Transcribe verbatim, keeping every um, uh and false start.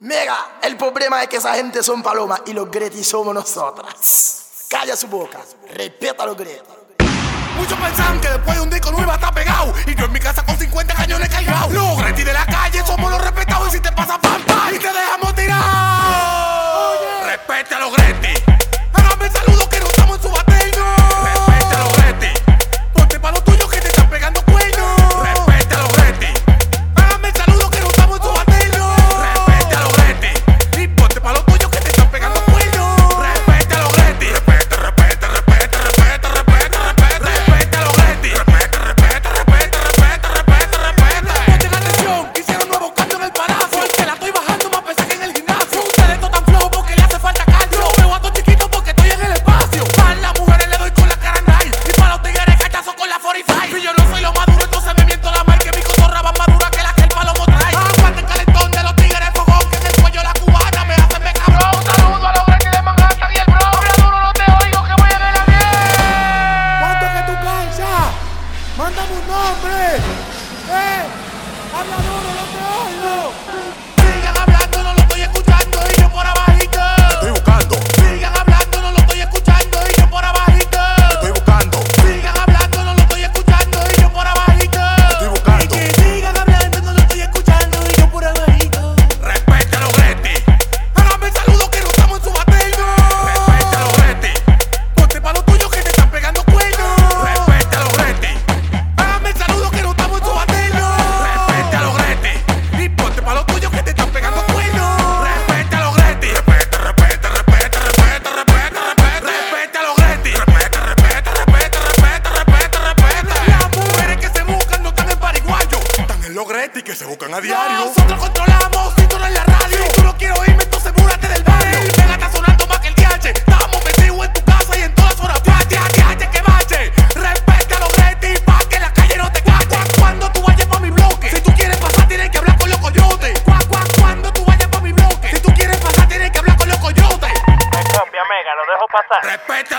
Mira, el problema es que esa gente son palomas y los Gretis somos nosotras. Calla su boca, respeta a los Gretis. Muchos pensaban que después de un disco no iba a estar pegado, y yo en mi casa con cincuenta cañones cargados. Los Gretis de la calle somos los respetados, y si te pasa pam pam y te dejamos tirado. Respete a los Gretis. Hágame el saludo que no estamos en su bateño. Respete a los Gretis. Ponte pa' los tuyos que te están pegando cuello. Respete a los Gretis. Hágame el saludo que no estamos en su bateño. Respete a los Gretis. Y ponte pa' los tuyos que te están pegando cuello. Respete a los Gretis. Respete, respete, respete, respete, respete, respete. Respete a los Gretis. Respete, respete, respete, respete, respete, respete. Pongan atención, hicieron nuevos cambios en el palacio. Porque la estoy bajando más pesada que en el gimnasio. Ustedes no tan flojos porque le hace falta calcio. Veo a dos chiquitos porque estoy en el espacio. Para las mujeres le doy con la carandai, y para los tigres cachazo con la cuarenta y cinco. Si yo no soy lo maduro, entonces me miento la mar, que mi cotorra va más dura que la que el palomo trae. Aguante el calentón de los tigres fogón, que en el cuello la cubana me hacen me cabrón. Un saludo a los Gretis de Manhattan y el bro. Habla duro, no te oigo, que voy a ver la bien. ¿Cuánto es que tú cansas? Mándame un nombre. Eh, habla duro, no te oigo. Sigan hablando, no lo estoy escuchando, y yo por abajito. Estoy buscando, Sigan hablando, no lo estoy escuchando, y yo por abajito. estoy buscando, Sigan hablando, no lo estoy escuchando, y yo por abajito. estoy buscando. Y que sigan hablando, no lo estoy escuchando, y yo por abajito. Respete a los Gretis. Hágame el saludo que no estamos en su bateño. Respete a los Gretis. Ponte pa' los tuyos que te están pegando cuello. Respete a los Gretis. Hágame el saludo que no estamos en su bateño. Respete a los Gretis. Y ponte pa' los tuyos que te están pegando cuello. Respete a los Gretis. Respete, respete, respete, respete, respete, respete. Respete a los Gretis. Respete, respete, respete, respete, respete, respete. Las mujeres que se buscan no están en pariguayo, Están en los Gretis que se buscan a diario. nosotros controlamos, si tú no en la radio. Si tú no quieres oírme, entonces búrate del barrio. El Vega está sonando más que el D H. Estamos metidos en tu casa y en todas horas. D H, que bache. Respeta a los Gretis pa' que la calle no te cache. Cuando tú vayas pa' mi bloque, si tú quieres pasar, tienes que hablar con los coyotes. Cuac, cuac, Cuando tú vayas pa' mi bloque, si tú quieres pasar, tienes que hablar con los coyotes. Me copia, Mega, lo dejo pasar. Respeta